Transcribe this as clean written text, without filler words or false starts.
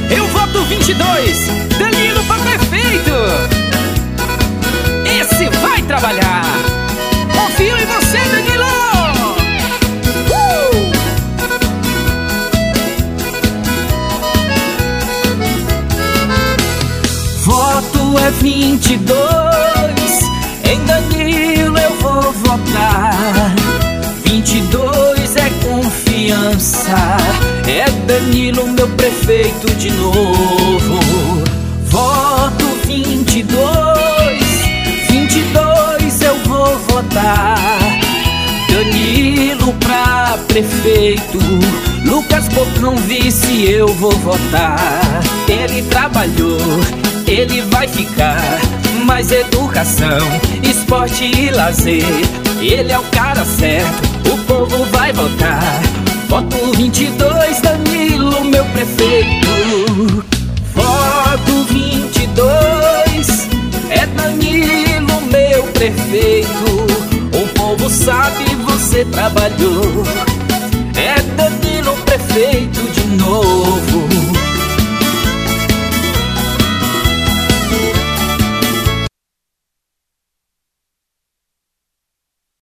Eu voto 22, Danilo pra prefeito. Esse vai trabalhar. Confio em você, Danilo. Voto é 22, em Danilo eu vou votar. 22 é confiança, é Danilo meu prefeito de novo. Voto 22, 22 eu vou votar. Danilo pra prefeito, Lucas Bocão vice eu vou votar. Ele trabalhou, ele vai ficar. Mais educação, esporte e lazer, ele é o cara certo, o povo vai votar. Voto 22, Danilo, meu prefeito. Voto 22, é Danilo, meu prefeito. O povo sabe, você trabalhou. É Danilo, prefeito de novo.